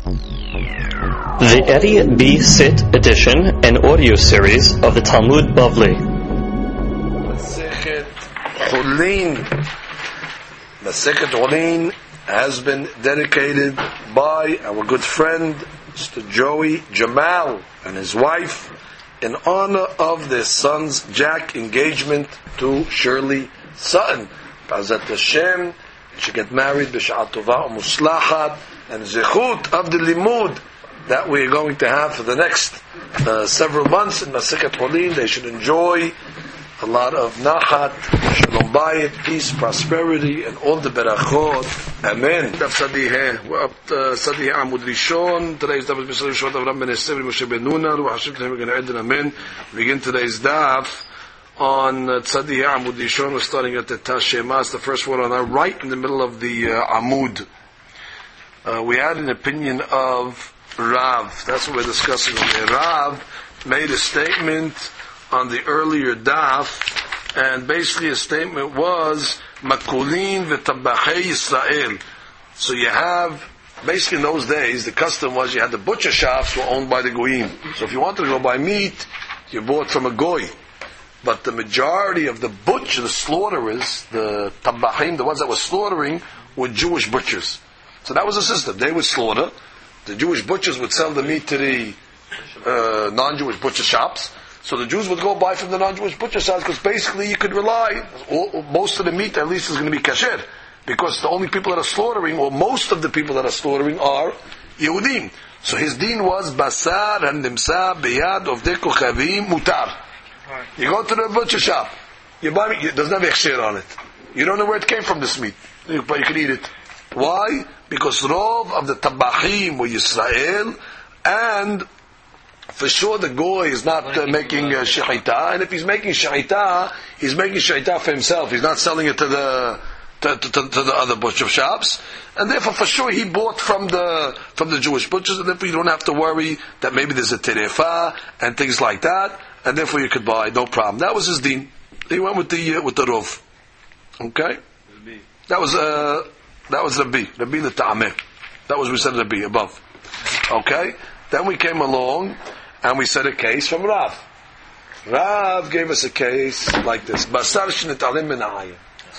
The Eddie B. Sit edition and audio series of the Talmud Bavli. Masechet Chulin. Masechet Chulin has been dedicated by our good friend Mr. Joey Jamal and his wife in honor of their son's Jack engagement to Shirley Sutton. B'ezrat Hashem, she get married b'sha'at tova u'muslachat, and zechut of the limud that we're going to have for the next several months in Masechet Chulin. They should enjoy a lot of nachat, shalom bayit, peace, prosperity, and all the berachot. Amen. We're up to Sadih Amud Rishon. Today's daf is B'Shalom Shot Avram Ben Esther Moshe Ben Nuna. Ruach Hashem Tehim we're going to end in Amen. We begin today's daf on Sadih Amud Rishon. We're starting at the Tashema. It's the first one on our right in the middle of the Amud. We had an opinion of Rav. That's what we're discussing today. Rav made a statement on the earlier daf, and basically his statement was Makulin v'tabachei Yisrael. So you have, basically in those days, the custom was you had the butcher shops were owned by the goyim. So if you wanted to go buy meat, you bought from a goy. But the majority of the butcher, the slaughterers, the tabachim, the ones that were slaughtering, were Jewish butchers. So that was the system. They would slaughter. The Jewish butchers would sell the meat to the non-Jewish butcher shops. So the Jews would go buy from the non-Jewish butcher shops because basically you could rely, most of the meat at least is going to be kasher. Because the only people that are slaughtering, or most of the people that are slaughtering are Yehudim. So his deen was basar and nimsa biyad ovdei kochavim mutar. You go to the butcher shop, you buy meat, it doesn't have ekshir on it. You don't know where it came from, this meat, but you can eat it. Why? Because Rov of the Tabachim were Yisrael, and for sure the Goy is not making shechita, and if he's making shechita, he's making shechita for himself. He's not selling it to the other butcher shops, and therefore for sure he bought from the Jewish butchers, and therefore you don't have to worry that maybe there's a terefa and things like that, and therefore you could buy, no problem. That was his deen. He went with the Rov. Okay, that was Rabbi the Ta'ameh. That was we said Rabbi above. Okay? Then we came along and we said a case from Rav. Rav gave us a case like this. Basar shnitalim min ha'ayin.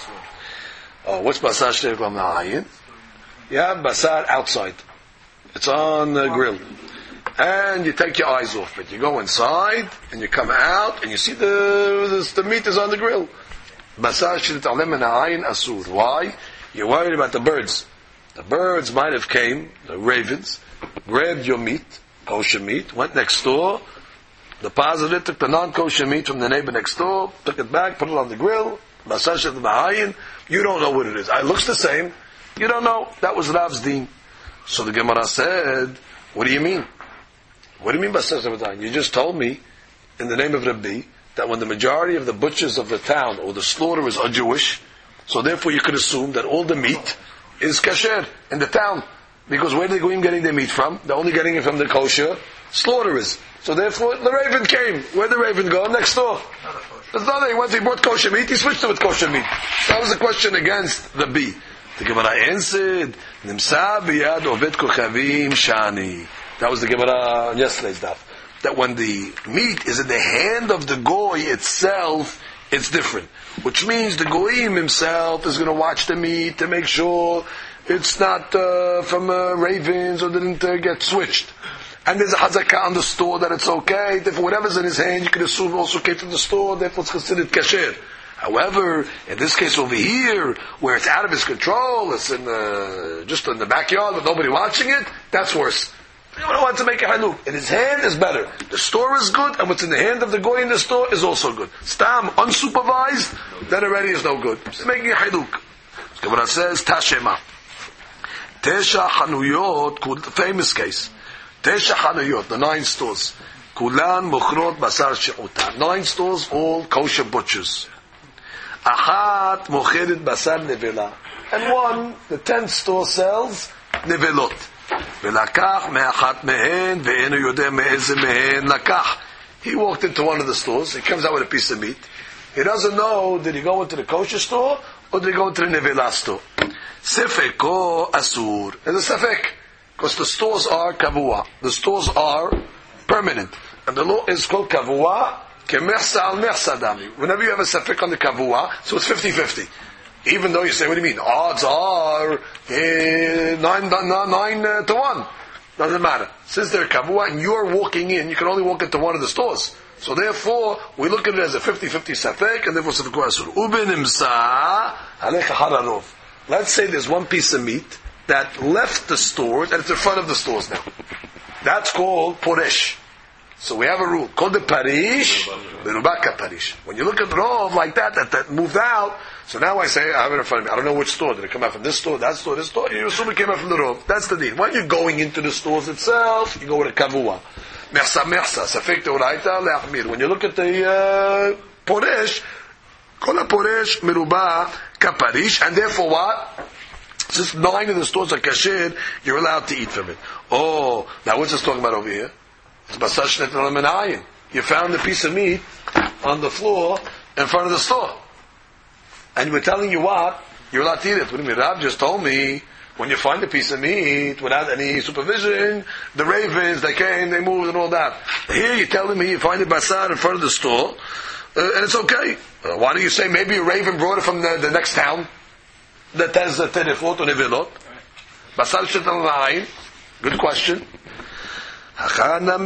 Oh, what's basar shnitalim min ha'ayin? You have basar outside. It's on the grill. And you take your eyes off it. You go inside and you come out and you see the meat is on the grill. Basar shnitalim min ha'ayin asur. Why? You're worried about the birds. The birds might have came, the ravens, grabbed your meat, kosher meat, went next door, deposited it, took the non-kosher meat from the neighbor next door, took it back, put it on the grill, basar shel b'hayin. You don't know what it is. It looks the same. You don't know. That was Rav's deen. So the Gemara said, what do you mean? What do you mean basar shel b'hayin? You just told me, in the name of Rabbi, that when the majority of the butchers of the town, or the slaughterers are Jewish, so therefore you could assume that all the meat is kasher in the town. Because where are the goyim getting their meat from? They're only getting it from the kosher slaughterers. So therefore the raven came. Where'd the raven go? Next door. There's nothing. Once he bought kosher meat, he switched to it kosher meat. That was the question against the bee. The Gemara answered, Nimsa biyad oved kochavim shani. That was the Gemara on yesterday's daf. That when the meat is in the hand of the goy itself, it's different. Which means the goyim himself is going to watch the meat to make sure it's not from ravens or didn't get switched. And there's a hazakah on the store that it's okay. Therefore, whatever's in his hand, you can assume also came from the store. Therefore, it's considered kasher. However, in this case over here, where it's out of his control, it's in just in the backyard with nobody watching it, that's worse. You don't want to make a haluk. In his hand is better. The store is good, and what's in the hand of the goy in the store is also good. Stam, unsupervised, then already is no good. It's making a haluk. Gemara says, Tashema. Tesha Hanuyot, famous case. Tesha Hanuyot, the 9 stores. Kulan Mukhrot Basar She'uta. 9 stores, all kosher butchers. Achat Mocherit Basar Nevela. And one, the 10th store sells Nevelot. ולקח מאחת מהן ואינו יודע מאיזה מהן לקח. He walked into one of the stores, he comes out with a piece of meat. He doesn't know, did he go into the kosher store or did he go into the nevela store? Sefeko asur. There's a sefek. Because the stores are kavua. The stores are permanent. And the law is called kavua, kemersa al mersa dami. Whenever you have a safek on the kavua, so it's 50-50. Even though you say, what do you mean? Odds are 9 to 1. Doesn't matter. Since they're kavua and you're walking in, you can only walk into one of the stores. So therefore, we look at it as a 50-50 safek, and therefore safek asur. Uben imsa alecha hararov. Let's say there's one piece of meat that left the stores, and it's in front of the stores now. That's called poresh. So we have a rule called the parish, merubaka parish. When you look at rov like that moved out. So now I say, I have it in front of me. I don't know which store. Did it come out from this store, that store, this store? You assume it came out from the rov. That's the deal. When you're going into the stores itself, you go with a kavua. Mersa, safek teoraita le'achmir. When you look at the poresh, kol poresh merubah kaparish, and therefore what? Since 9 of the stores are kasher, you're allowed to eat from it. Oh, now what's this talking about over here? It's basar shnet l'menayin. You found a piece of meat on the floor in front of the store. And we're telling you what? You're allowed to eat it. What do you mean? Rav just told me, when you find a piece of meat without any supervision, the ravens, they came, they moved and all that. Here you're telling me you find a basar in front of the store, and it's okay. Why do you say maybe a raven brought it from the next town that has a terefot or nevilot? Basar shetan l'hayin. Good question. You know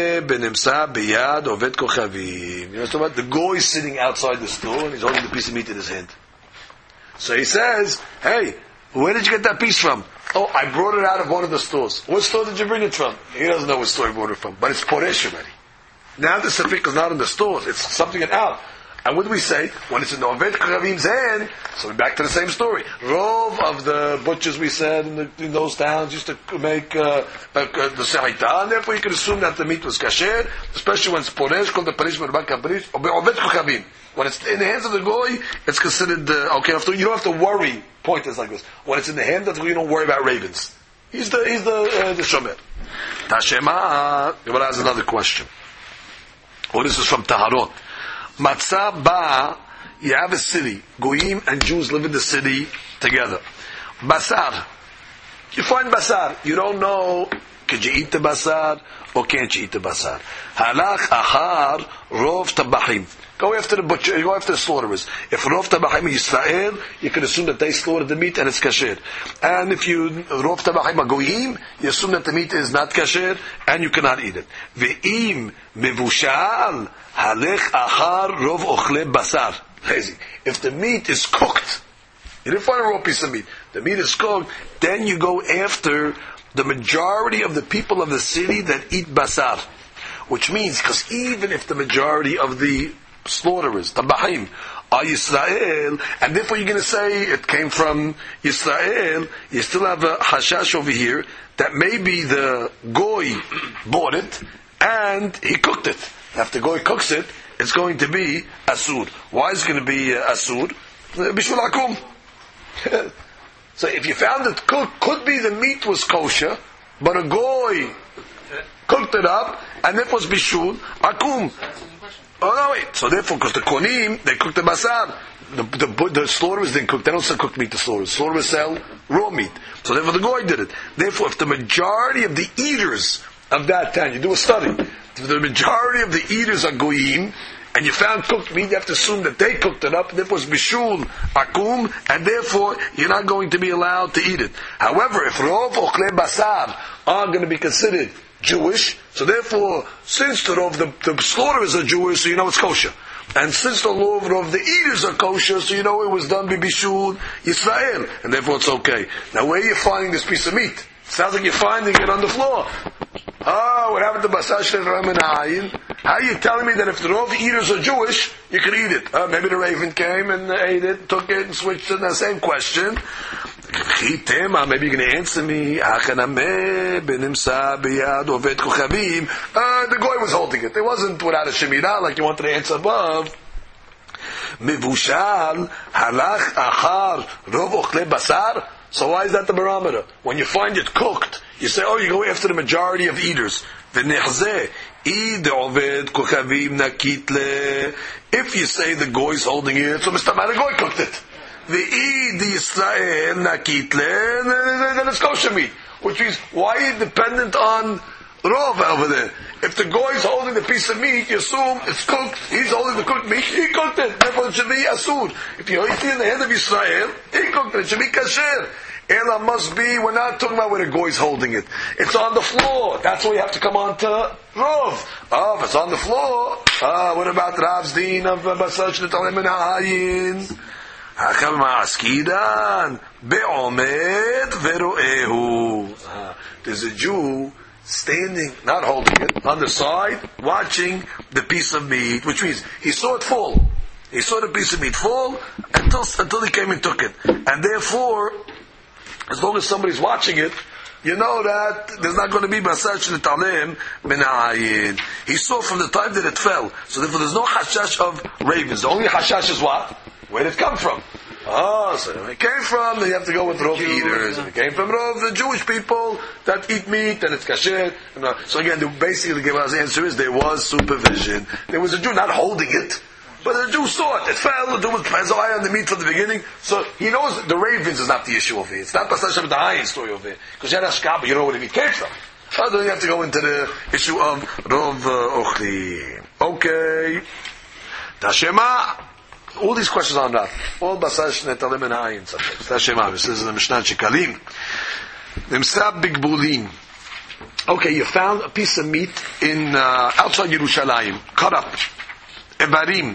what? The goy is sitting outside the store and he's holding the piece of meat in his hand. So he says, hey, where did you get that piece from? Oh, I brought it out of one of the stores. What store did you bring it from? He doesn't know what store he brought it from, but it's poresh already. Now the safek is not in the stores, it's something out. And what do we say? When it's in the Oved Kochavim's hand, so we're back to the same story. Rov of the butchers we said in those towns used to make the sehita, and therefore you can assume that the meat was kasher, especially when it's poresh, called the parish merubaka parish, or Oved Kochavim. When it's in the hands of the goy, it's considered okay. You don't have to worry. Point is like this: when it's in the hands of the goy, you don't worry about ravens. He's the shomer. Tashema. Gemara has another question. Oh, this is from Taharot. Matzah ba, you have a city. Goyim and Jews live in the city together. Basar. You find basar. You don't know, could you eat the basar or can't you eat the basar? Halach achar rov tabachim. Go after the butcher, go after the slaughterers. If rov tabachim Yisrael, you can assume that they slaughtered the meat and it's kasher. And if you rov tabachim goyim, you assume that the meat is not kasher and you cannot eat it. Ve'im mevushal halech achar rov ochle basar. Lazy. If the meat is cooked, you didn't find a raw piece of meat. The meat is cooked, then you go after the majority of the people of the city that eat basar. Which means, because even if the majority of the slaughterers, tabahim, are Yisrael, and therefore you're going to say it came from Yisrael, you still have a hashash over here that maybe the goy bought it and he cooked it. If the goy cooks it, it's going to be asur. Why is it going to be asur? Bishul akum. So if you found it cooked, could be the meat was kosher, but a goy cooked it up, and it was bishul akum. Oh no, wait. So therefore, because the konim, they cooked the basar. The slaughterers didn't cook. They don't sell cooked meat to slaughterers. Slaughterers sell raw meat. So therefore, the goy did it. Therefore, if the majority of the eaters of that town, you do a study, if the majority of the eaters are goyim, and you found cooked meat, you have to assume that they cooked it up. Therefore, it's bishul akum, and therefore you're not going to be allowed to eat it. However, if rov ochle basar are going to be considered Jewish, so therefore, since the slaughterers are Jewish, so you know it's kosher. And since the law of the eaters are kosher, so you know it was done by Bishul Yisrael, and therefore it's okay. Now where are you finding this piece of meat? Sounds like you're finding it on the floor. Oh, what happened to Basar Shel Ramen Hayin? How are you telling me that if the rov eaters are Jewish, you can eat it? Maybe the raven came and ate it, took it and switched it. The same question. Maybe you're going to answer me. The guy was holding it. It wasn't without a shemirah like you wanted to answer above. Mevushal halach achar rov ochle basar. So why is that the barometer? When you find it cooked, you say, oh, you go after the majority of eaters. If you say the goy is holding it, so Mr. the goy cooked it. The Eid Yisrael Nakitle, then it's kosher meat. Which means, why are you dependent on Rov over there? If the guy is holding the piece of meat, you assume it's cooked, he's holding the cooked meat, he cooked it, therefore it should be asur. If you eat it in the hand of Israel, he cooked it should be kasher. Ela must be, we're not talking about where the guy is holding it. It's on the floor. That's why you have to come on to Rov. Oh, if it's on the floor, what about Rav's din of Basar Shnetalim and Ha'ayin? Hakam Ma'askidan, Be'omed Vero'ehu. There's a Jew standing, not holding it, on the side, watching the piece of meat, which means he saw it fall. He saw the piece of meat fall until he came and took it. And therefore, as long as somebody's watching it, you know that there's not going to be basar shenitalem min ha'ayin. He saw from the time that it fell. So therefore there's no hashash of ravens. The only hashash is what? Where did it come from? Oh, so if it came from, then you have to go with Rov eaters. If it came from Rov, the Jewish people that eat meat, then it's kasher. So again, basically the Gemara's answer is there was supervision. There was a Jew not holding it, but the Jew saw it. It fell. The Jew was eye on the meat from the beginning. So he knows the ravens is not the issue over here. It's not Pasach Shem Dahayin story over here. Because you had Ashkab, but you don't know where the meat came from. So then you have to go into the issue of Rov Ochli. Okay. Tashema. All these questions on that. All Basar Shnetalim and Hayin subjects. Tashema. This is the Mishnah Shekalim. Nimsa Bigbulim. Okay, you found a piece of meat in outside Yerushalayim, cut up. Ebarim.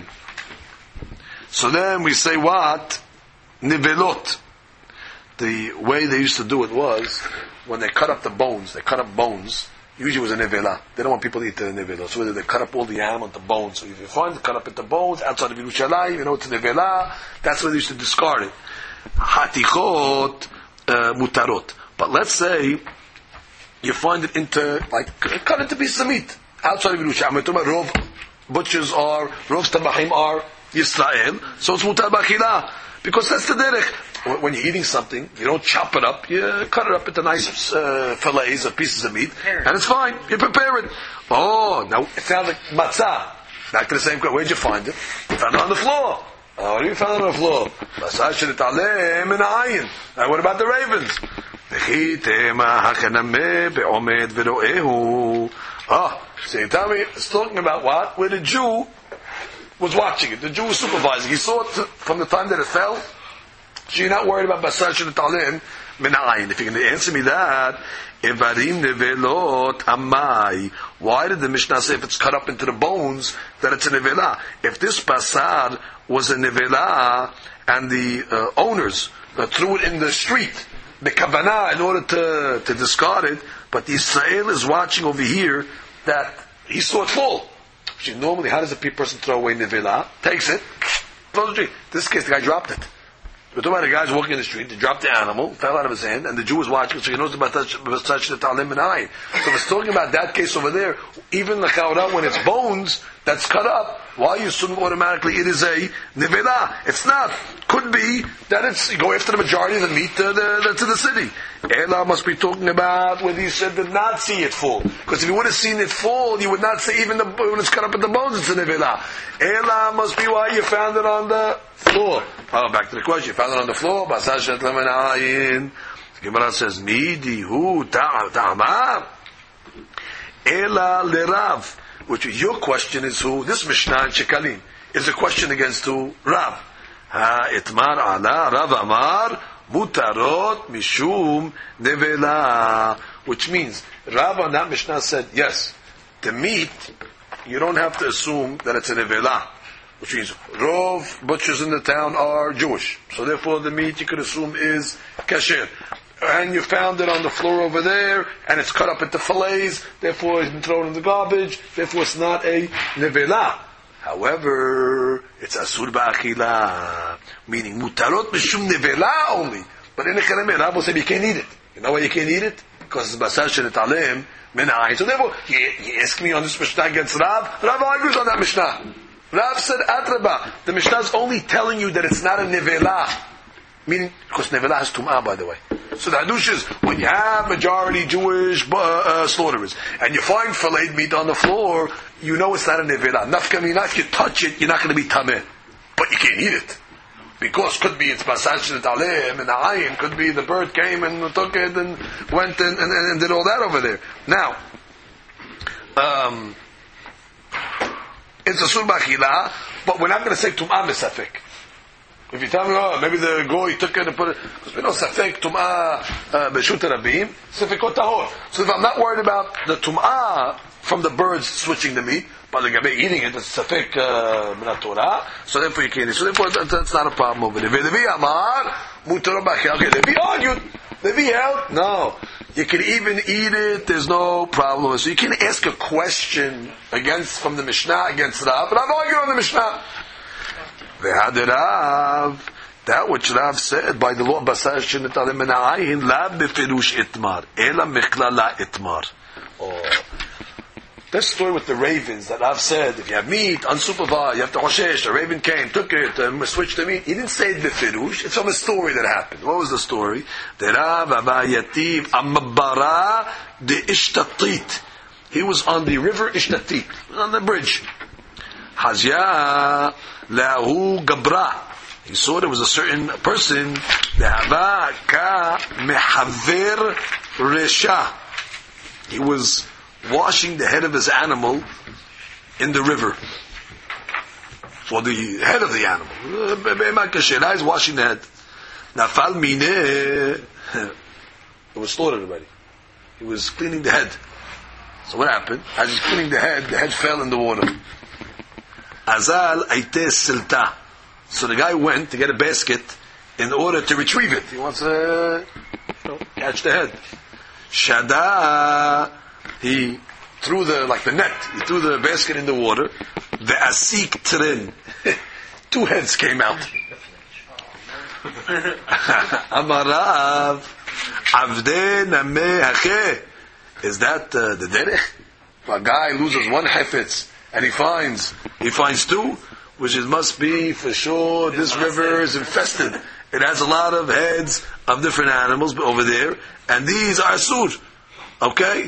So then we say what? Nivelot. The way they used to do it was, when they cut up the bones, they cut up bones, usually it was a nevela. They don't want people to eat the nevela. So they cut up all the animal, the bones. So if you find it cut up at the bones, outside of Yerushalayim, you know it's a nevela, that's where they used to discard it. Hatichot mutarot. But let's say, you find it cut into pieces of meat, outside of Yerushalayim. We're talking about Rov butchers are, Rov Tabachim are Yisrael, so it's mutar b'achila. Because that's the derech. When you're eating something, you don't chop it up, you cut it up into nice fillets of pieces of meat, and it's fine. You prepare it. Oh, now it sounds like matzah. Back to the same question. Where'd you find it? You found it on the floor. Oh, what do you find on the floor? Now what about the ravens? So you tell me, it's talking about what? Where the Jew was watching it. The Jew was supervising. He saw it from the time that it fell. So you're not worried about basar shenetalim min ha'ayin. If you can answer me that, evarim nevelot amai. Why did the Mishnah say if it's cut up into the bones that it's a nevela? If this basar was a nevela and the owners threw it in the street, the kavanah in order to discard it, but the Israel is watching over here that he saw it fall. Normally, how does a person throw away nevela? Takes it, throws the tree. In this case, the guy dropped it. We're talking about the guys walking in the street, they dropped the animal, fell out of his hand, and the Jew was watching, so he knows about such the talim and ayin. So if it's talking about that case over there, even the chaura, when it's bones that's cut up, why you assume automatically it is a nevela? It's not. Could be that it's, you go after the majority of the meat to the city. Ela must be talking about whether he said did not see it fall. Because if you would have seen it fall, you would not say even when it's cut up in the bones, it's a nevela. Ela must be why you found it on the floor. Back to the question. You found it on the floor. Basar shenetalim min ha'ayin. The Gemara says, Midi hu ta'ama ela lerav. Which is your question is who? This Mishnah in Shekalim is a question against who? Rav. Itmar ala Rav Amar mutarot mishum nevela. Which means Rav on that Mishnah said, yes, the meat you don't have to assume that it's a nevela. Which means Rov butchers in the town are Jewish, so therefore the meat you could assume is kasher. And you found it on the floor over there, and it's cut up into fillets, therefore it's been thrown in the garbage, therefore it's not a nevela. However, it's asur ba'achila, meaning mutarot mishum nevela only. But in the Kalameh, Rav will say you can't eat it. You know why you can't eat it? Because it's basar shenetalim min ha'ayin. So therefore, you ask me on this Mishnah against Rav, Rav argues on that Mishnah. Rav said, Atraba, the Mishnah is only telling you that it's not a nevela. Meaning, because nevela has tum'ah, by the way. So the hadush is, when you have majority Jewish slaughterers, and you find filleted meat on the floor, you know it's not a nevela. Nafka mina, if you touch it, you're not going to be tameh. But you can't eat it. because could be it's basar shenitalim, and the ayin could be the bird came and took it and went and did all that over there. Now, it's a sur b'achila, but we're not going to say tum'ah misafek. If you tell me, oh, maybe the goy took it and put it, because we know safek tum'ah b'shut rabim, safekot tahor. So if I'm not worried about the tum'ah from the birds switching the meat, but the gabe eating it, it's safek min Torah, so therefore you can't eat. So therefore that's not a problem over there. Levi amar mutar b'achila. Okay, Levi argued. Levi held, no. You can even eat it, there's no problem. So you can ask a question from the Mishnah against Rav, but I've argued on the Mishnah. That which Rav said by the law basar shenitalim min ha'ayin la befirush itmar ela mechla la itmar. This story with the ravens that Rav said, if you have meat unsupervised, you have to hoshesh. A raven came, took it, switched the meat. He didn't say befirush. It's from a story that happened. What was the story? The Rav abayativ amabara de ishtatit. He was on the river Ishtatit, on the bridge. Hazya lahu gabra. He saw there was a certain person, ka mehaver resha. He was washing the head of his animal in the river. For the head of the animal. He's washing the head. Nafal mine. It was slaughtered already. He was cleaning the head. So what happened? As he's cleaning the head fell in the water. Azal aite silta. So the guy went to get a basket in order to retrieve it. He wants to catch the head. Shada, he threw the net. He threw the basket in the water. The asik trin. 2 heads came out. Amarav avde name hache. Is that the derech? A guy loses 1 hefetz and he finds 2, which it must be for sure this river is infested. It has a lot of heads of different animals over there, and these are asur. Okay?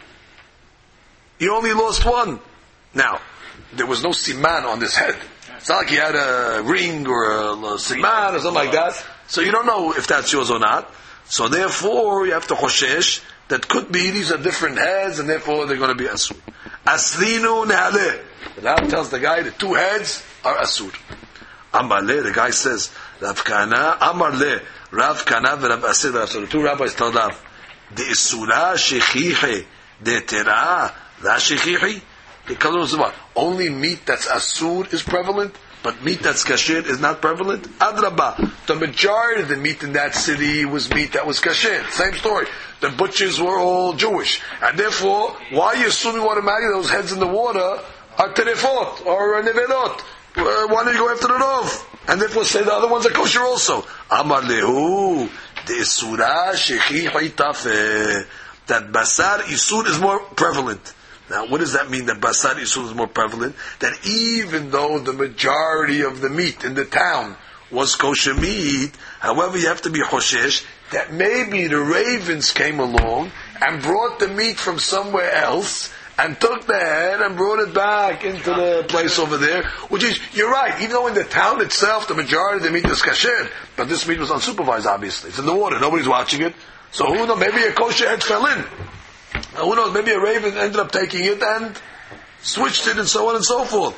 You only lost 1. Now, there was no siman on this head. It's not like he had a ring or a siman or something like that. So you don't know if that's yours or not. So therefore, you have to choshesh that could be these are different heads, and therefore they're going to be asur. Aslinu ne'aleh. The Rav tells the guy the 2 heads are asur. Amarle, the guy says, Rav Kana, Amarle, Rav Kana v'Rav Asir. So the 2 rabbis told Rav, the isura shechihe, de tera, la shechihe. The color is what? Only meat that's asur is prevalent, but meat that's kasher is not prevalent. Adraba, the majority of the meat in that city was meat that was kasher. Same story. The butchers were all Jewish, and therefore, why are you assuming automatically those heads in the water are terefot or nevelot? Why don't you go after the rov? And therefore, say the other ones are kosher also. Amar lehu the isura shechi haitafe. That basar isur is more prevalent. Now, what does that mean that basar isur is more prevalent? That even though the majority of the meat in the town was kosher meat, however, you have to be hoshesh that maybe the ravens came along and brought the meat from somewhere else and took the head and brought it back into the place over there, which is, you're right, even though in the town itself the majority of the meat is kasher, but this meat was unsupervised, obviously. It's in the water, nobody's watching it. So who knows, maybe a kosher head fell in. Who knows, maybe a raven ended up taking it and switched it and so on and so forth.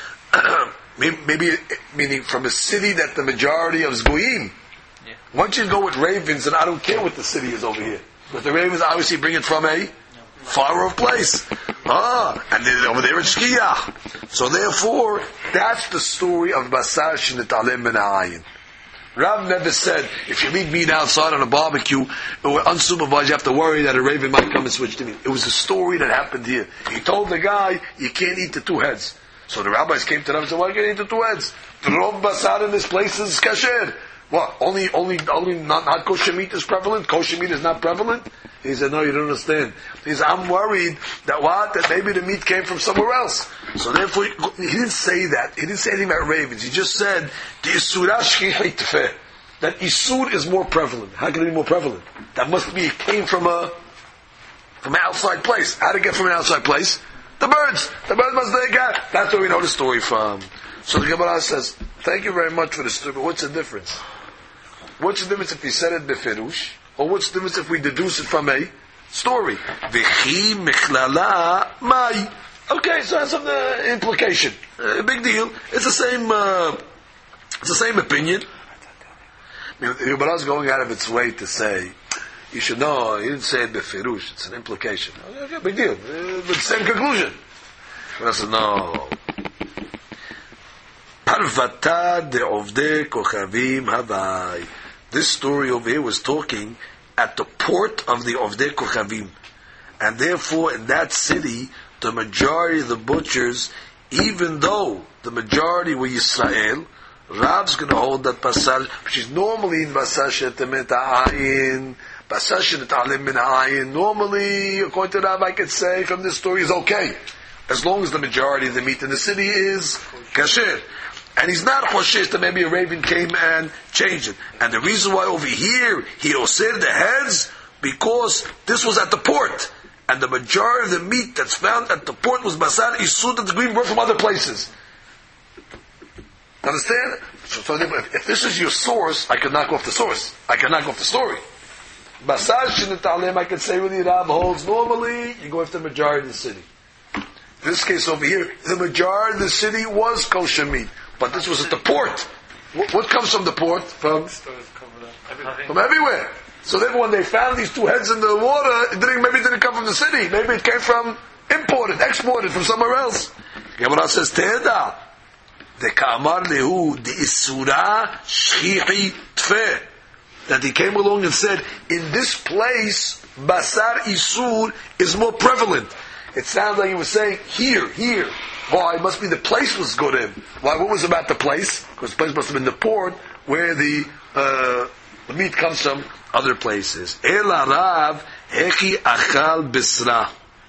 Maybe, meaning from a city that the majority of is goyim. Yeah. Once you go with ravens, and I don't care what the city is over here. But the ravens obviously bring it from a far off place. And then over there it's Shkiyah. So therefore, that's the story of basar shenitalim min ha'ayin. Rav never said, if you leave meat outside on a barbecue, or unsupervised, you have to worry that a raven might come and switch the meat. It was a story that happened here. He told the guy, you can't eat the 2 heads. So the rabbis came to them and said, why can't you eat the 2 heads? The rov basar in this place is kasher. What? Only not kosher meat is prevalent? Kosher meat is not prevalent? He said, no, you don't understand. He said, I'm worried that maybe the meat came from somewhere else. So therefore, he didn't say that. He didn't say anything about ravens. He just said, the isura shchicha tefeh. That isur is more prevalent. How can it be more prevalent? That must be, it came from an outside place. How did it get from an outside place? The birds. The birds must take out. That's where we know the story from. So the Gemara says, thank you very much for the story, but what's the difference? What's the difference if he said it befirush, or what's the difference if we deduce it from a story? V'chi michlala mai. Okay, so that's some implication. Big deal. It's the same. It's the same opinion. I mean, the Gemara is going out of its way to say, you should know, he didn't say it befirush, it's an implication. Okay, big deal. But same conclusion. But I said, no. Parvata de ovde kochavim havai. This story over here was talking at the port of the Ovdei Kochavim. And therefore, in that city, the majority of the butchers, even though the majority were Yisrael, Rav's going to hold that basar, which is normally in basar shetemet ha'ayin, basar shetetalem min ha'ayin. Normally, according to Rav, I could say from this story is okay, as long as the majority of the meat in the city is kasher. And he's not choshesh that maybe a raven came and changed it. And the reason why over here he osir the heads, because this was at the port. And the majority of the meat that's found at the port was basar isud that the green brought from other places. Understand? So if this is your source, I can knock off the source. I can knock off the story. Basar shenitalem, I can say with the Rab holds, normally you go after the majority of the city. In this case over here, the majority of the city was kosher meat. But this was at the port. What comes from the port? From everywhere. So then when they found these two heads in the water, maybe it didn't come from the city. Maybe it came from imported, exported from somewhere else. Gemara says, Teheda. The Ka'amar lehu, the Isura Shchihi Tfeh. That he came along and said, in this place, Basar Isur is more prevalent. It sounds like he was saying, here. Why? It must be the place was good in. Why? What was about the place? Because the place must have been the port where the meat comes from other places. Ela Rav Hechi Achal Bisra.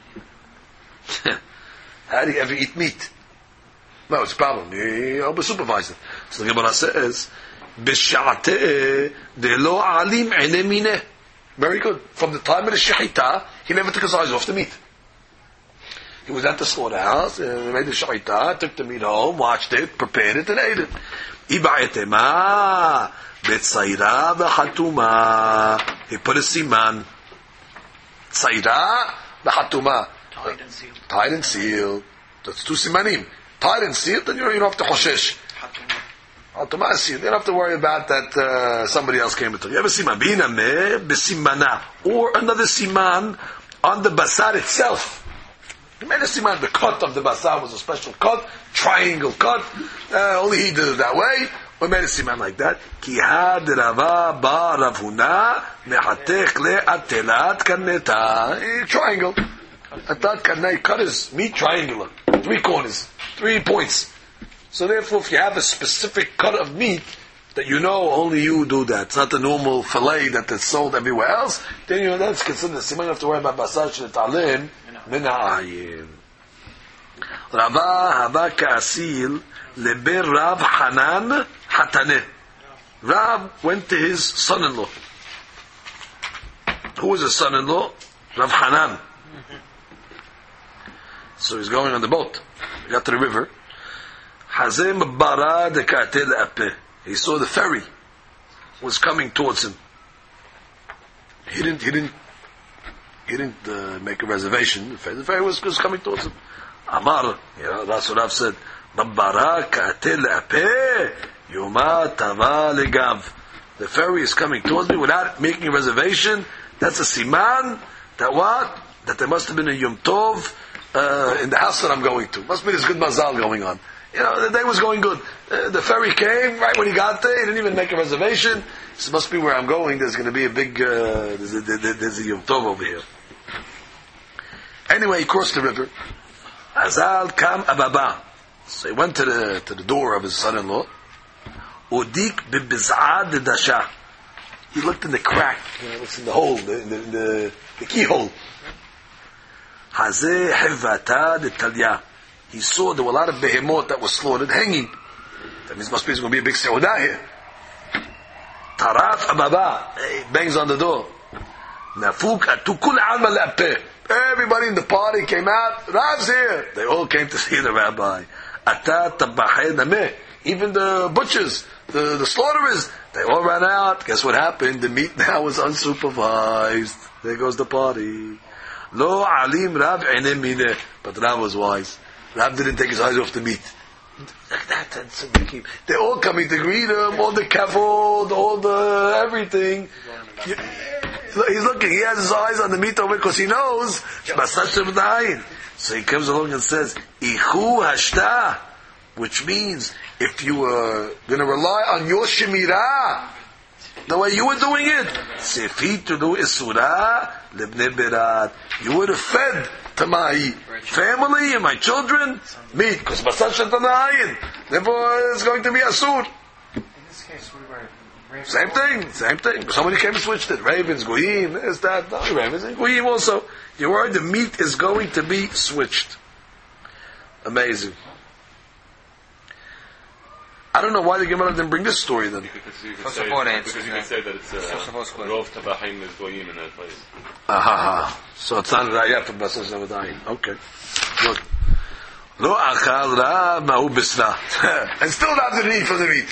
How do you ever eat meat? No, it's a problem. You'll be supervised. So the Gemara says, B'sha'ateh de lo alim ene mineh. Very good. From the time of the shechita, he never took his eyes off the meat. He was at the slaughterhouse, and made the shechita, took the meat home, watched it, prepared it, and ate it. Iba'etema betzayra v'chatuma. He put a siman. Tzayra v'chatuma. Tied and sealed. That's two simanim. Tied and sealed, then you don't have to choshesh. Chatuma is sealed. You don't have to worry about that somebody else came into it. You have a siman. B'inameh b'simana. Or another siman on the basar itself. He made a siman. The cut of the basar was a special cut, triangle cut. Only he did it that way. We made a siman like that. Ki had Rava ba Rav Huna mehatech le'atelat kaneta. Triangle. Atat kanei cut is meat triangular. 3 corners, 3 points. So therefore, if you have a specific cut of meat that you know only you do that, it's not the normal fillet that is sold everywhere else, then you know that's considered. So you don't have to worry about basar shetalim min ha'ayin. Rava hava ka'asil leber Rav Hanan hataneh. Rav went to his son-in-law. Who was his son-in-law? Rav Hanan. So he's going on the boat. He got to the river. Hazem bara de katel ape. He saw the ferry was coming towards him. He didn't make a reservation. The ferry was coming towards him. Amar, that's what I've said. Bara katel ape yoma tava legav. The ferry is coming towards me without making a reservation. That's a siman. That what? That there must have been a Yom Tov in the house that I'm going to. Must be this good mazal going on. The day was going good. The ferry came right when he got there. He didn't even make a reservation. This must be where I'm going. There's going to be a big, there's a Yom Tov over here. Anyway, he crossed the river. Azal kam ababa. So he went to the door of his son-in-law. Odik bibiz'ad dasha. He looked in the crack. Looks in the hole, the keyhole. Hazeh hivata de talya. He saw there were a lot of behemoth that were slaughtered hanging. That means must be there's going to be a big seudah here. Taraf ababa. He bangs on the door. Nafuk atukul alma le'apeh. Everybody in the party came out. Rav's here. They all came to see the rabbi. Even the butchers, the slaughterers, they all ran out. Guess what happened? The meat now was unsupervised. There goes the party. Lo alim Rab enem mineh. But Rab was wise. Rab didn't take his eyes off the meat. Like that, they're all coming to greet him, all the kavod, all the everything. He's looking, he has his eyes on the meat over because he knows. So he comes along and says, Ichu hashta, which means if you were going to rely on your shemirah, the way you were doing it, sefitu do isura lebnei berat, you would have fed to my family and my children meat, because basar shetanayin, therefore it's going to be asur. In this case, we were Same thing. Somebody came and switched it. Ravens, goyim, this, that, no, ravens and goyim also. You're worried the meat is going to be switched. Amazing. I don't know why the Gemara didn't bring this story then. Because you could say that it's Rov Tabachim is goyim in that place. So it's not raya for Basar Shavadayim. Okay. Good. Lo achal ra ma'u bisra. And still not the need for the meat.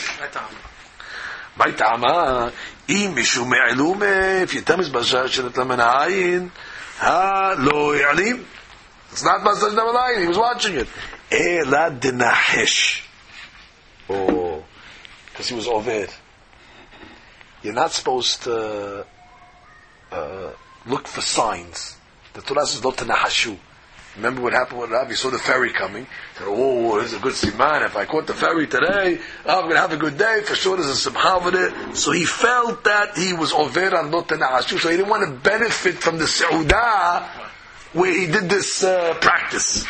Baitama, im mishu me'alume, if you tell me it's Basar Shavadayim, lo ya'alim. It's not Basar Shavadayim, he was watching it. Ela dinahesh. Oh, because he was over. You're not supposed to look for signs. The Torah says, "Lo tenahashu." Remember what happened with Rav? He saw the ferry coming. He said, "Oh, this is a good siman. If I caught the ferry today, I'm going to have a good day. For sure, there's a simcha with it." So he felt that he was over on Lo tenahashu. So he didn't want to benefit from the seudah where he did this practice.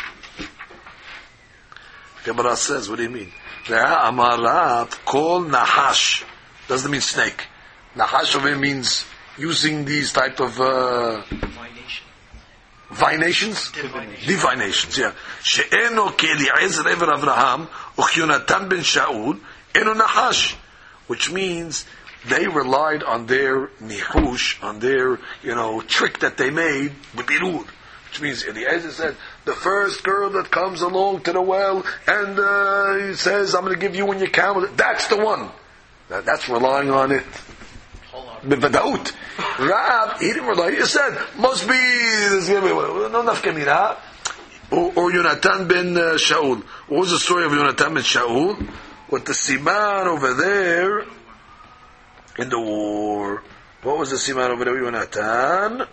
Gemara says, "What do you mean?" Amarav call nahash doesn't mean snake. Nahash over means using these type of divinations. Yeah. She'eno ke'Eliezer ever Avraham u'Yonatan ben Shaul eno nahash, which means they relied on their nihush, on their trick that they made with birur. Which means Eliezer said, the first girl that comes along to the well and he says, I'm going to give you when you camel, that's the one. That's relying on it. B'vadaut. Rab, he didn't rely. He said, must be, there's going to be, no nafkamina. Or Yonatan ben Shaul. What was the story of Yonatan ben Shaul? With the siman over there in the war. What was the siman over there, Yonatan?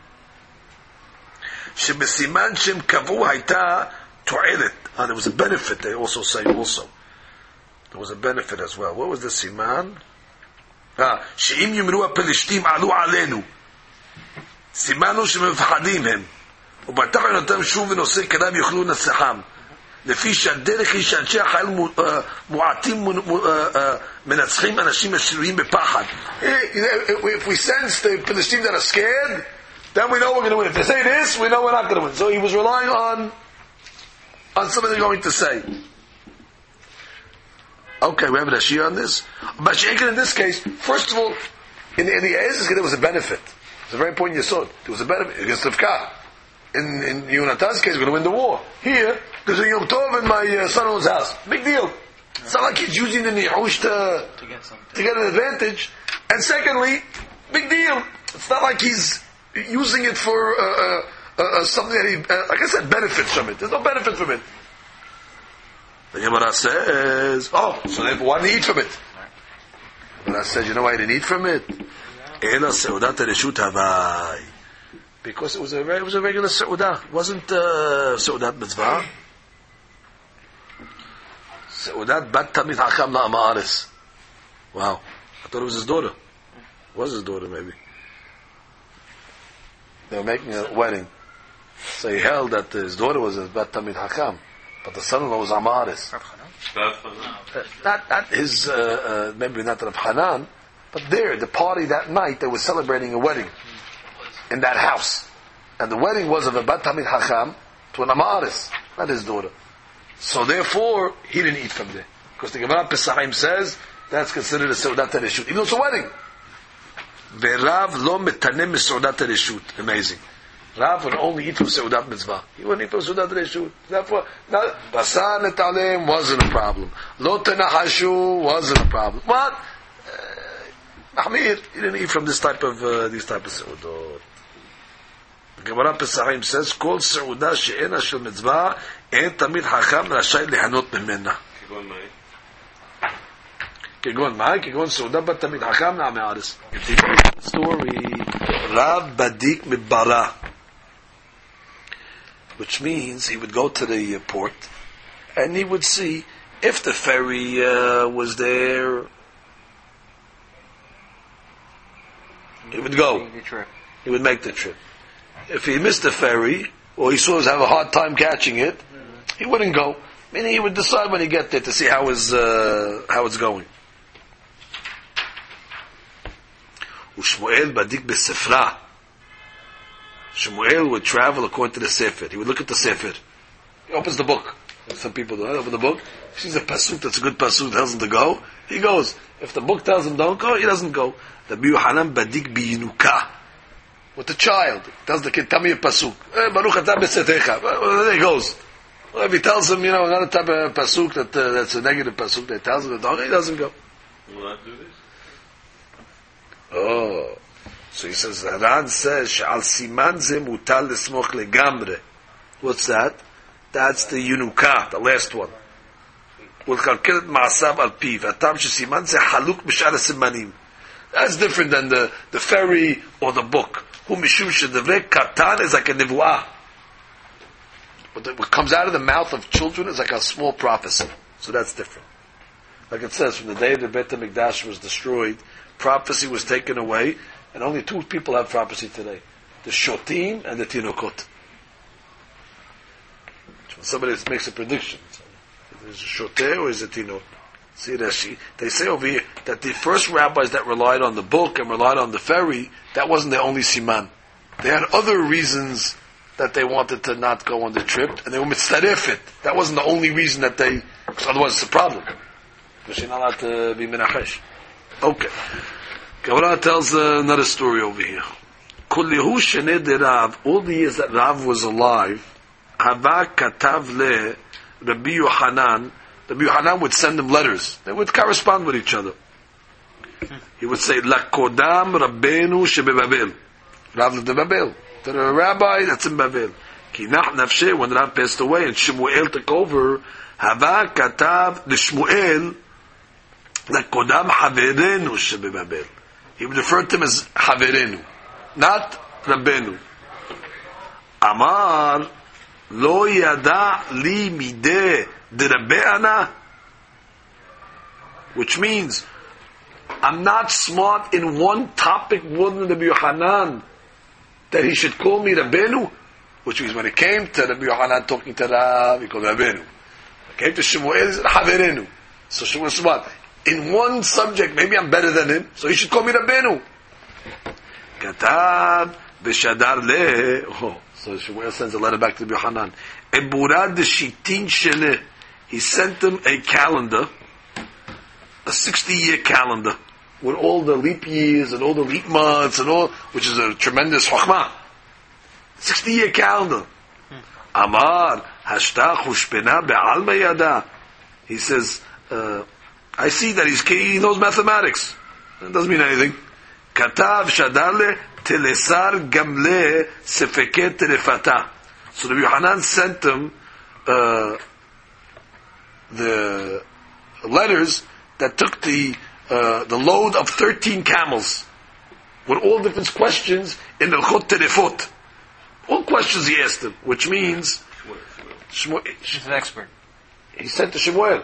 שבסימן שהם קבעו הייתה תועלת. There was a benefit, they also say also. There was a benefit as well. What was the סימן? שאם יאמרו הפלשתים עלו עלינו. סימן הוא שמפחדים הם. ובטח יונתן שוב ונושא כדם יאכלו נצחם. לפי שהדרך היא שאנשי החייל מועטים מנצחים אנשים השרויים בפחד. If we sense the Palestinians that are scared, then we know we're going to win. If they say this, we know we're not going to win. So he was relying on something they're going to say. Okay, we have a Rashi on this. But in this case, first of all, in the Ezra's there was a benefit. It's a very important yesod. There was a benefit against Rivka. In Yonatan's case, we're going to win the war. Here, there's a Yom Tov in my son-in-law's house. Big deal. It's not like he's using the Nihush to get an advantage. And secondly, big deal. It's not like he's using it for something that he, like I said, benefits from it. There's no benefit from it. The Gemara says, so therefore why did he eat from it? The Gemara says, you know why he didn't eat from it? Because it was a regular seudah. It wasn't seudat mitzvah. Seudat bat tamid hakam la'amaris. Wow. I thought it was his daughter. It was his daughter, maybe. They were making a wedding. So he held that his daughter was a Bat Tamid Hakam, but the son-in-law was Amaris. Not his, maybe not Rav Hanan, but the party that night, they were celebrating a wedding in that house. And the wedding was of a Bat Tamid Hakam to an Amaris, not his daughter. So therefore, he didn't eat from there. Because the Gemara Pesachim says, that's considered a Seudat HaReshut, even though it's a wedding. Verav lo metanem misaudat hareshut. Amazing. Rav would only eat from Seudat Mitzvah. He wouldn't eat from Seudat Reshut. Therefore, Basar Netalem wasn't a problem. Lo Tenachashu wasn't a problem. What? Mahmir, he didn't eat from this type of Seudot. The Gemara Pesachim says, Kol Seudah she'ena shel Mitzvah, en Tamid Chacham rashai lihanot mimena. כגון מה? כגון סעודה בת תמיד חכם נעמי הארץ. Story Rav Badik Mibara, which means he would go to the port and he would see if the ferry was there. He would go. He would make the trip. If he missed the ferry or he saw he was having a hard time catching it, he wouldn't go. Meaning he would decide when he get there to see how it's going. Shmuel Badik B'Sefra. Shmuel would travel according to the Sefer. He would look at the Sefer. He opens the book. Some people do that. Open the book. He sees a pasuk that's a good pasuk, tells him to go. He goes. If the book tells him don't go, he doesn't go. Rabbi Yohanan Badik B'Yinuka. With the child. He tells the kid, tell me a pasuk. Baruch atah b'setecha. There he goes. Well, if he tells him, another type of pasuk that's a negative pasuk that tells him don't go, he doesn't go. Will not do this? Oh, so he says, Ran says, Sha'al siman ze mutal lesmoch legamre. What's that? That's the Yunuka, the last one. Ulchalkelet ma'asav al piv. Atam shesiman ze haluk b'shar simanim. That's different than the ferry or the book. Hu mishum shedevre katan is like a nevuah. What comes out of the mouth of children is like a small prophecy. So that's different. Like it says, from the day the Beit HaMikdash was destroyed, prophecy was taken away, and only two people have prophecy today: the Shotim and the Tinokot. When somebody makes a prediction, is it a Shoteh or is it Tinok? See, they say over here that the first rabbis that relied on the book and relied on the ferry, that wasn't their only siman. They had other reasons that they wanted to not go on the trip, and they were mitzarefet. That wasn't the only reason that they, because otherwise it's a problem. Because you're not allowed to be menachesh. Okay. Gemara tells another story over here. Kullihu sheneh de Rav, all the years that Rav was alive, Hava katav le Rabbi Yohanan. Rabbi Yohanan would send him letters. They would correspond with each other. He would say, Lakodam Rabbeinu shebebabel. Rav lived in Babel. To the rabbi that's in Babel. Ki nach nafshe, when Rav passed away and Shmuel took over, Hava katav the Shmuel Lakodam Haverenu shebebabel. He would refer to him as Haverenu, not Rabbeinu. Amar lo yada li mideh de Rabbeana, which means I'm not smart in one topic more than Rabbi Yohanan, that he should call me Rabbeinu, which means when it came to Rabbi Yohanan talking to Rav, he called Rabbeinu. When it came to Shmuel, he said Haverenu. So Shmuel is smart. In one subject, maybe I'm better than him, so he should call me Rabbeinu. Katab b'shadar le. Oh, so Shmuel sends a letter back to Rabbi Yohanan. Eburad shitin shene. He sent him a calendar, a 60-year calendar, with all the leap years and all the leap months and all, which is a tremendous chokhmah. 60-year calendar. Amar hashtach ushpena be'alma yada. He says, I see that he knows mathematics. It doesn't mean anything. Katav shadale telesar gamle sefeket telefata. So Rabbi Yohanan sent him the letters that took the load of 13 camels with all different questions in the Chot Terefot. All questions he asked him, which means Shmuel. He's an expert. He sent to Shmuel.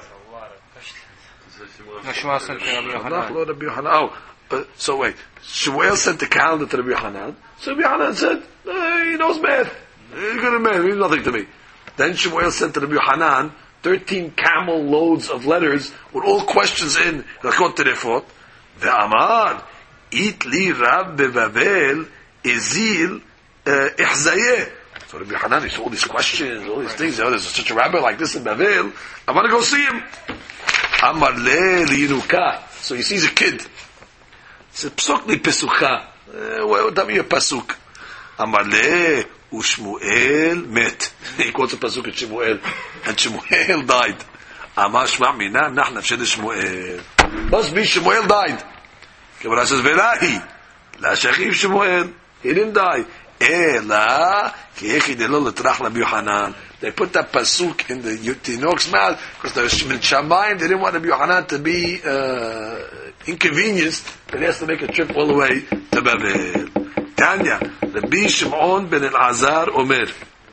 No, Shmuel sent to Rabbi Yohanan. So wait, Shmuel sent the calendar to Rabbi Yohanan. So Rabbi Yohanan said, he knows math. He's good at math. He means nothing to me. Then Shmuel sent to Rabbi Yohanan 13 camel loads of letters with all questions in Lakot Terefot. Ve'amar, it li Rab beBavel ezil ihzayeh. So Rabbi Yohanan, he saw all these questions, all these things. There's such a rabbi like this in Bavel. I want to go see him. Amar le liyinuka. So he sees a kid. He says, Psuk li pesucha. Tell me a pasuk. Amar le Ushmuel met. He quotes a pasuk at Shmuel, and Shmuel died. Amash ma'mina nachna shel Shmuel. Must be Shmuel died. Gemara says velahi la shachiv Shmuel. He didn't die. Ela ki echidelo letrach Rabbi Yochanan. They put that pasuk in the Tinok's mouth because the Shamayim, they didn't want Rabbi Yochanan to be inconvenienced, but he has to make a trip all the way to Babel. Tanya, Rabbi Shimon ben Elazar Omer,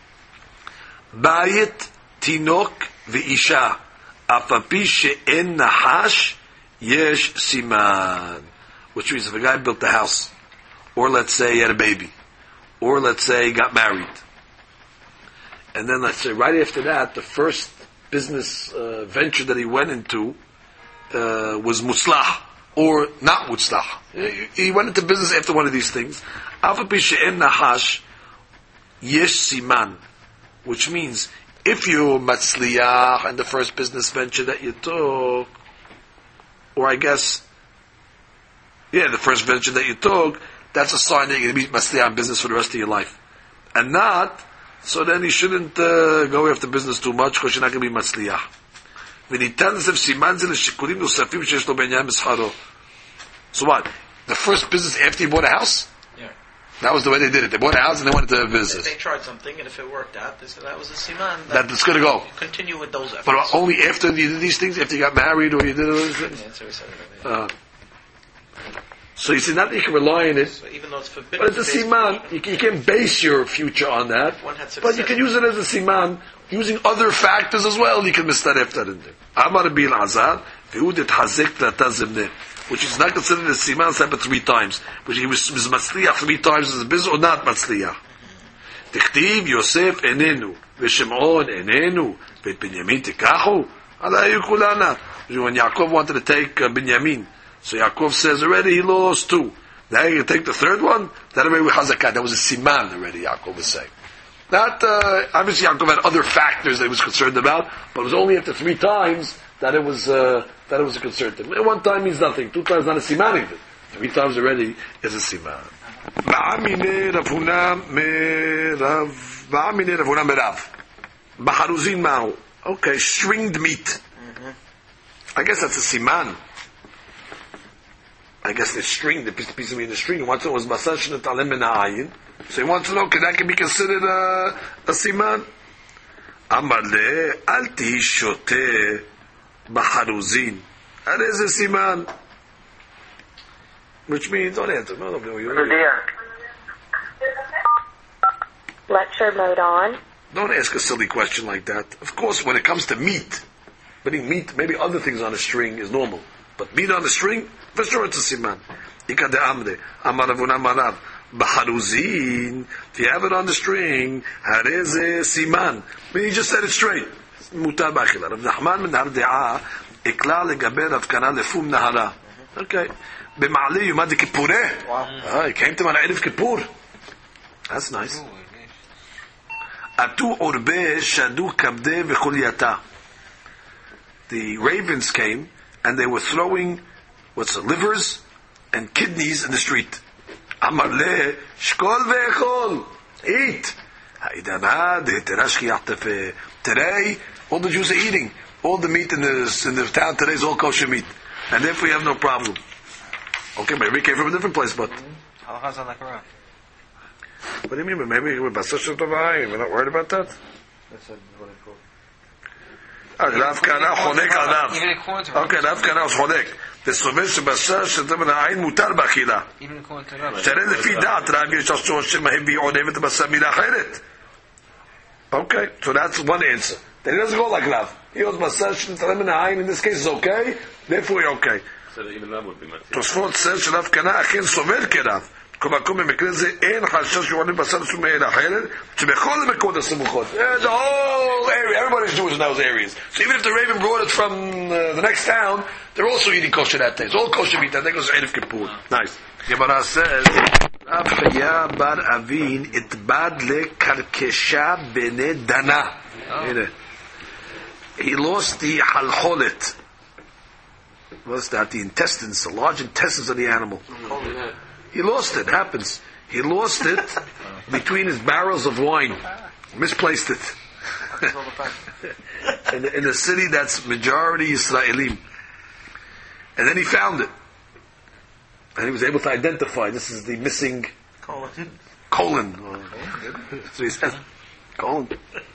Bayit Tinok ve'isha, afapi she'en nahash yesh siman. Which means if a guy built a house, or let's say he had a baby, or let's say he got married, and then let's say right after that, the first business venture that he went into was muslah, or not muslah. He went into business after one of these things. Afapi she'en nahash yesh siman, which means if you matzliach in the first business venture that you took, or I guess, the first venture that you took, that's a sign that you're going to be matzliach in business for the rest of your life. And not, so then you shouldn't go after business too much because you're not going to be matzliach. So what? The first business after you bought a house? Yeah. That was the way they did it. They bought a house and they wanted to business. They tried something, and if it worked out, they said that was a siman. That's going to go. Continue with those efforts. But only after you did these things, after you got married or you did those things? Yeah, so we said it. So you see, not that you can rely on it, so even though it's forbidden, but it's a siman. You can base your future on that. But you can use it as a siman, using other factors as well. You can mistaref that in there. Amar bil azar, ve'udet hazek latazimne, which is not considered a siman except 3 times. Which he was matzliach 3 times as a business or not matzliach. Tichtiv Yosef enenu, ve'Shimon enenu, ve'Binyamin tikachu. Alayu kulana. When Yaakov wanted to take Binyamin, so Yaakov says already he lost 2. Now you take the 3rd one. That already was Hazakah. That was a siman already. Yaakov was saying. Not obviously Yaakov had other factors that he was concerned about, but it was only after 3 times that it was a concern to him. 1 time means nothing. 2 times not a siman even. 3 times already is a siman. Ba'amine Rav Huna merav. B'haruzin ma'u. Okay, stringed meat. I guess that's a siman. I guess the string, the piece of meat in the string, he wants to know was masash netalem min ha'ayin. So he wants to know, that can be considered a siman? Amar le, al tihi shoteh b'haruzin. That is a siman. Which means, don't answer. No. Lecture mode on. Don't ask a silly question like that. Of course, when it comes to meat, maybe other things on a string is normal. But meat on the string, for sure it's a siman. Ika de amre, amaravuna marav, b'haruzin, if you have it on the string, harez siman. But he just said it straight. Mutar b'achila. Rav Nachman min harde'ah, ikla legabe Rav Kana lefum nahara. Okay. B'ma'ali yumad kippureh. Wow. He came to man Erev Kippur. That's nice. Atu orbe shadu kabde v'chulyata. The ravens came and they were throwing livers and kidneys in the street. Amar le shkol ve'echol, eat. Today, all the Jews are eating. All the meat in the town today is all kosher meat, and therefore you have no problem. Okay, maybe it came from a different place, but. Halachas on Nakara. What do you mean? Maybe we're not worried about that. That's what it's called. Rav Kana chonek alav. Even according to Okay, Rav Kana was chonek. וסובר שבשר שאתה מן העין מותר באכילה. שתראה לפי דעת רב יש אסור שמהביא עונב את הבשר מילה אחרת. Okay, so that's one answer. Then he doesn't go like Rav. He goes בשר שאתה מן העין, in this case is okay, therefore you're okay. תוספות סר של רב קנה אכן סובר כרב. כלומר, במקרה זה אין חשש שעונב בשר אסור מילה אחרת, שבכל המקומות הסמוכות. The whole area, everybody's Jewish in those areas. So even if the raven brought it from the next town, they're also eating kosher that day. It's all kosher meat. That day goes to Erev Kippur. Nice. Gemara says, Rav Chaya bar Avin itbad lekarkesha bene dana. He lost the halcholet. What's that? The intestines, the large intestines of the animal. He lost it. Happens. He lost it between his barrels of wine. Misplaced it. in a city that's majority Israelim. And then he found it. And he was able to identify, this is the missing colon. So he says, colon.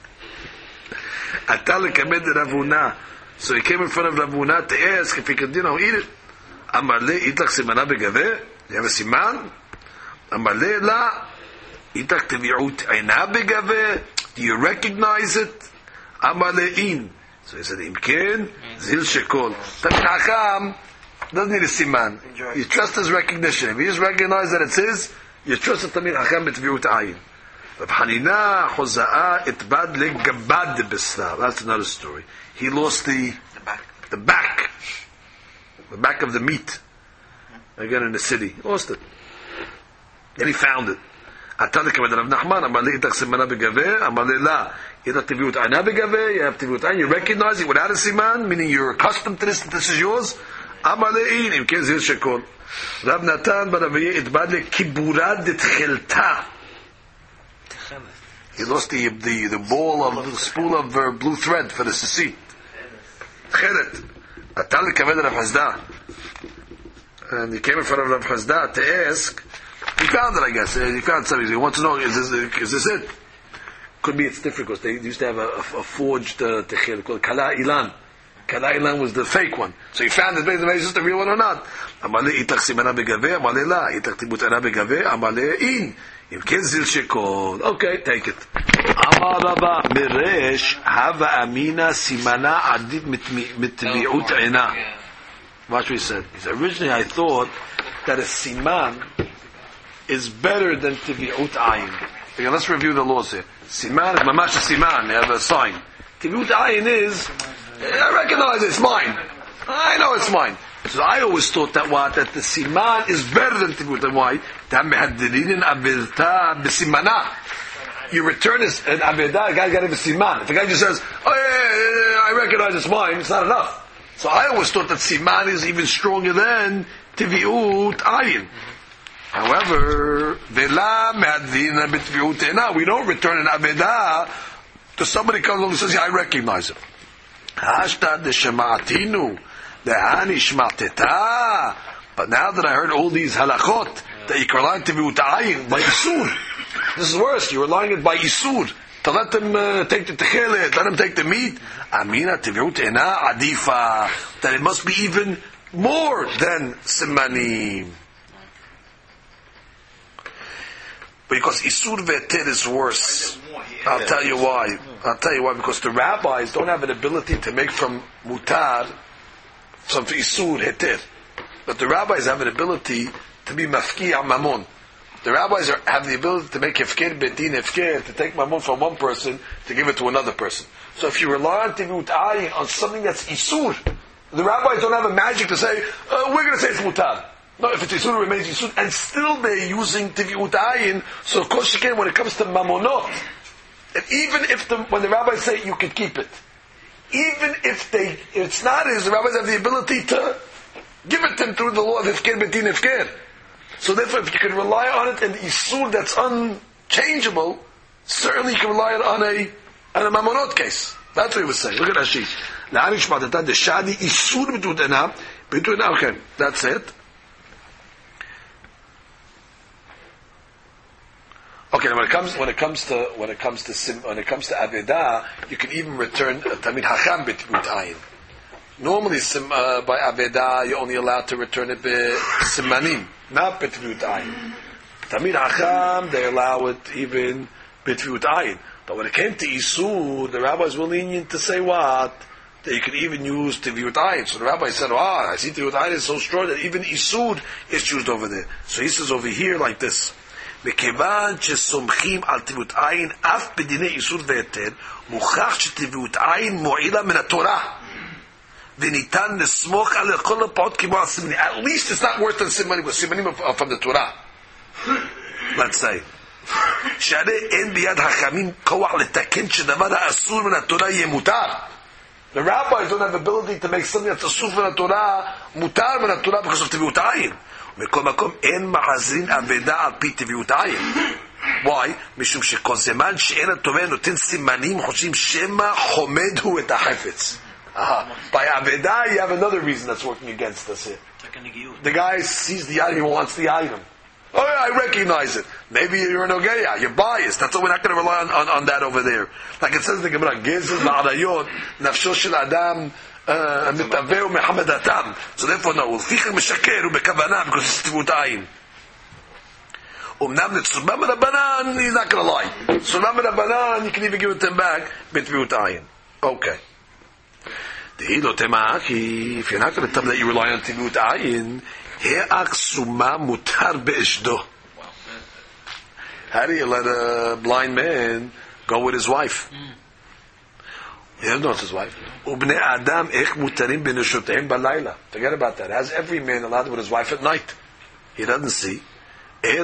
So he came in front of Rav Huna to ask if he could, eat it. Amar le, itak simana begaveh? You have a siman? Amar le, la. Itak tevi'ut eina begaveh? Do you recognize it? Amar le, in. So he said, imken, zil shekol. Tamid Hakam doesn't need a siman. You trust his recognition. If he just recognizes that it's his, you trust the Tamid Hakam betvi'ut ayin. Rav Hanina Choza'a itbad le gabad bisla. That's another story. He lost the back of the meat. Again in the city. He lost it. Then he found it. Atalik with Rav Nachman, Amar le itak simana begaveh, Amar le la. Itak tiviut aina begaveh, you have tiviut aina, you recognize it without a siman, meaning you're accustomed to this, this is yours. Amar le in, im ken zil shekol. Rav Natan Baraviyeh itbad le kiburad detchelta. He lost the ball of the spool of blue thread for the sisi. Chelet. Atal kaved Rav Hasda. And he came in front of Rav Hasda to ask. He found it, I guess. He found something. He wants to know: is this it? Could be it's different because they used to have a forged techel called Kala Ilan. Kala Ilan was the fake one. So he found it. Based on is this the real one or not? Amale itak simana begaveh. Amale la itak tibut ana begaveh. Amale in. Okay, take it. Amar Rabba Miresh Hava Amina Simana Adib Mitvi'ut Eina. Watch what he said. He said, originally I thought that a siman is better than Tivi'ut Ayin. Okay, let's review the laws here. Siman is mamash a siman. You have a sign. Tivi'ut Ayin is, I recognize it's mine. I know it's mine. So I always thought that the siman is better than tiviut. And why? You return an abedah, a guy got to have a siman. If a guy just says, "Oh yeah, I recognize it's mine," it's not enough. So I always thought that siman is even stronger than tiviut ayin. However, we don't return an abedah to somebody comes along and says, "Yeah, I recognize it." Hashtag the shematinu. But now that I heard all these halachot, that you can rely on tiviut ayin by isur. This is worse. You're relying it by isur to let them take the techelet, let them take the meat. Amina tiviut eina adifa. That it must be even more than simanim. Because isur ve'eter is worse. I'll tell you why. Because the rabbis don't have an ability to make from mutar some isur heter, but the rabbis have an ability to be mafki mamon. The rabbis have the ability to make hefker bedin hefker, to take mamon from one person to give it to another person. So if you rely on tiviut ayin on something that's isur, the rabbis don't have a magic to say we're going to say it's mutar. No, if it's isur, it remains isur, and still they're using tiviut ayin. So of course again, when it comes to mamonot, and even if when the rabbis say you can keep it, even if it's not his, the rabbis have the ability to give it to him through the law of Hefker Betin Hefker. So therefore, if you can rely on it in the Isur that's unchangeable, certainly you can rely on a Mamonot case. That's what he was saying. Look at Ashish. Okay, that's it. Okay, when it comes to Avedah, you can even return Tamid Hacham B'Tiviut Ayin. Normally, by Avedah, you're only allowed to return it Simanim, not B'Tiviut Ayin. Tamid Hacham, they allow it even B'Tiviut Ayin. But when it came to Isur, the rabbis were lenient to say what? That you could even use Tiviut Ayin. So the rabbi said, I see Tiviut Ayin is so strong that even Isur is used over there. So he says over here like this. מכיוון שסומכים על טבעות עין אף בדיני איסור והיתר מוכח שטבעות עין מועילה מן התורה וניתן לסמוך על כל הפעות כמו הסימנים. At least it's not worse than סימנים, but סימנים are from the Torah. Let's say שהרי אין ביד החכמים כוח לתקן שדבר האסור מן התורה יהיה מותר. The rabbis don't have the ability to make something that's asur מן התורה מותר מן התורה because of טבעות עין. מכל מקום, אין מחזין אבדה על פי טבעיות עין. Why? משום שכל זמן שאין הטומא נותן סימנים, חושבים שמא חומד הוא את החפץ. By אבדה, you have another reason that's working against us here. The guy sees the item, he wants the item. Oh yeah, I recognize it. Maybe you're an ogeya, you're biased. That's why we're not going to rely on that over there. Like it says in the Gemara, Gezes ba'arayot, nafsho shel adam, mitaveu mehamadatam. So therefore, no, ulfichel meshaker ubekavana, because it's tivut ayin. Umnam netzubam rabbanan, he's not going to lie. Sulam rabbanan, you can even give it to him back, betvut ayin. Okay. If you're not going to tell me that you rely on tivut ayin, how do you let a blind man go with his wife? He doesn't know it's his wife. Forget about that. Has every man allowed with his wife at night? He doesn't see. You're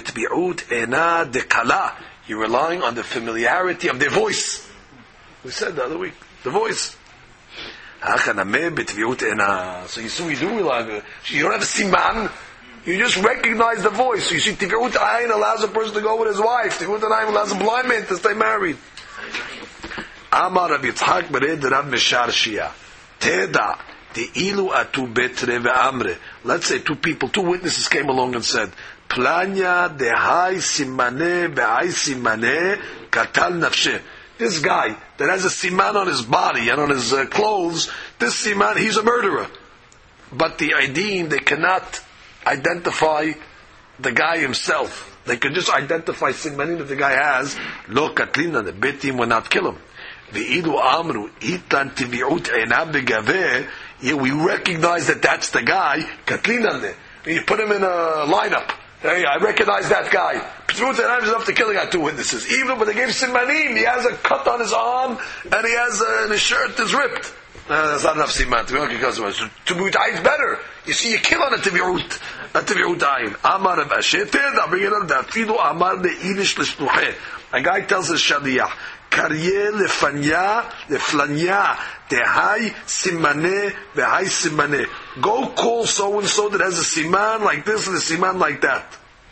relying on the familiarity of their voice. We said the other week. The voice. So you see, we do rely on it. You don't have a siman. You just recognize the voice. So you see, Tivut Ayin allows a person to go with his wife. Tivut Ayin allows a blind man to stay married. Amar Rabbi Yitzchak bered Rav Mesharshia. Teda te'ilu atu betre ve'amre. Let's say two witnesses came along and said, Planya dehai simane be'ai simane katal nafshe. This guy that has a siman on his body and on his clothes, this siman, he's a murderer. But the Aidim, they cannot identify the guy himself. They can just identify simanim that the guy has. Lo katlina, the betim will not kill him. Ve'idu amru, itan tivi'ut einav begaveh, we recognize that that's the guy, katlina. You put him in a lineup. Hey, I recognize that guy. Tivut Ayin is enough to kill the guy. Two witnesses. Even when they gave simanim, he has a cut on his arm and he has his shirt is ripped. That's not enough siman. Tivut Ayin is better. You see, you kill on a Tivut Ayin. Amar Rav Asher, I'll bring it up. Dafidu Amar le'inish l'shlucheh. A guy tells his shaliach, Karye leflanya tehai simane vehai simane. Go call so and so that has a siman like this and a siman like that.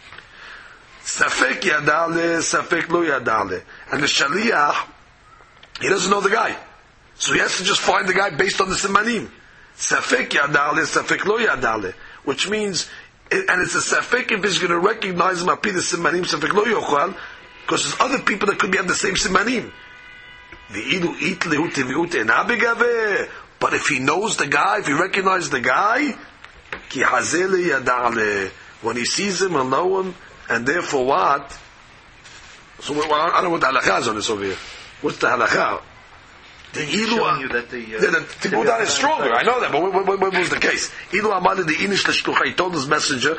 Safek yadale, safek lo yadale. And the shaliach, he doesn't know the guy, so he has to just find the guy based on the simanim. Safek yadale, safek lo yadale, which means, and it's a safek if he's going to recognize him api the simanim, safek lo yochal. Because there's other people that could have the same simanim. But if he knows the guy, if he recognizes the guy, when he sees him, he'll know him, and therefore what? So I don't know what the halakha is on this over here. What's the halakha? The showing you that the Tivut Ayin is stronger. I know that, but what was the case? He told his messenger,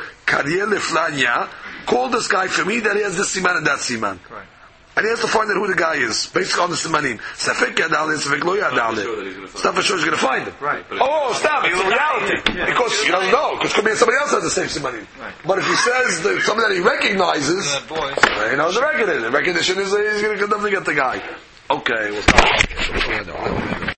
call this guy for me that he has this siman and that siman. Right. And he has to find out who the guy is, based on the simanim. Safek yadale, safek lo yadale. It's not for sure he's going to find him. Right. Oh, stop it. It's a reality. Yeah. Because you don't know. Because could be somebody else has the same simanim. Right. But if he says that something that he recognizes, he knows the recognition. The recognition is he's going to definitely get the guy. Okay, we'll stop.